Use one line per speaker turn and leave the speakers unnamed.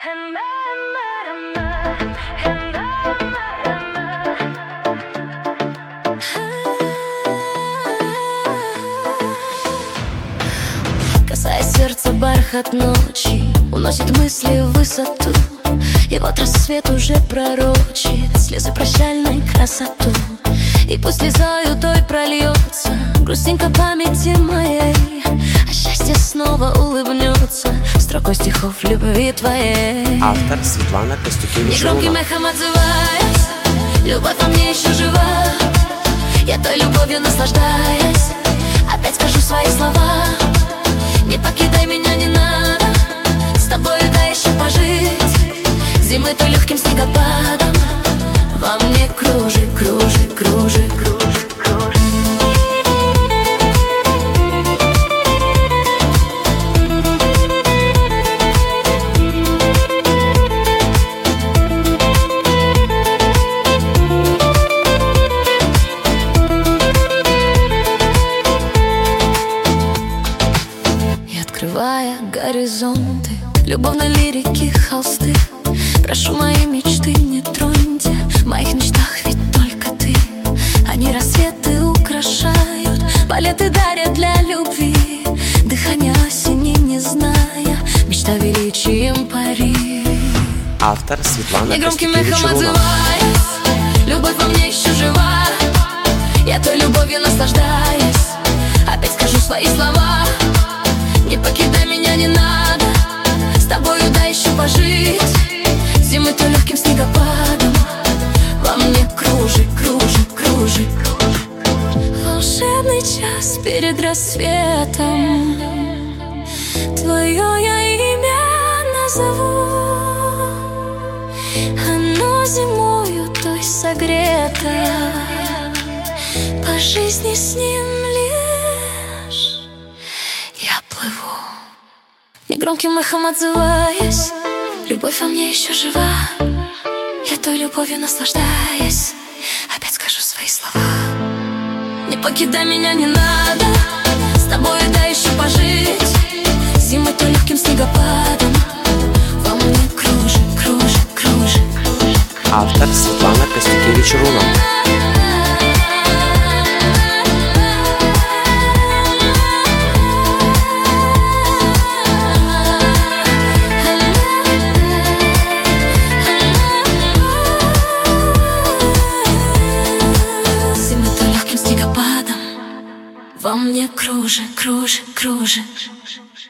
Касаясь сердца, бархат ночи уносит мысли в высоту. И вот рассвет уже пророчит слезы прощальной красоту. И пусть слезою той прольется грустинка памяти моей, а счастье снова улыбнется строкой стихов любви твоей.
Автор Светлана Костюкевич.
Негромким эхом отзываясь, любовь во мне еще жива. Я той любовью наслаждаясь, опять скажу свои слова. Не покидай меня, не надо, с тобой дай еще пожить. Зимы то легким снегопадом во мне кружит, кружит, кружит, кружит, кружит. И открывая горизонты любовной лирики холсты, прошу мои мечты не троньте. В моих мечтах ведь только ты. Они рассветы украшают, полеты дарят для любви. Дыхание осени не зная, мечта величием пари.
Автор Светлана
Негромким
Костюкевич.
эхом отзываясь, любовь во мне еще жива. Я той любовью наслаждаясь, опять скажу свои слова. Не покидай меня, не надо, с тобою дай еще пожить. Зимы то легким снегопадом во мне кружит, кружит, кружит. Волшебный час перед рассветом, твое я имя назову. Оно зимою той согрето, по жизни с ним лишь я плыву. Негромким эхом отзываясь, любовь во мне еще жива. Я той любовью наслаждаясь, опять скажу свои слова. Не покидай меня, не надо, с тобой дай еще пожить. Зимой то легким снегопадом во мне кружит, кружит, кружит, кружит.
Автор Светлана Костюкевич.
Во мне кружит, кружит, кружит.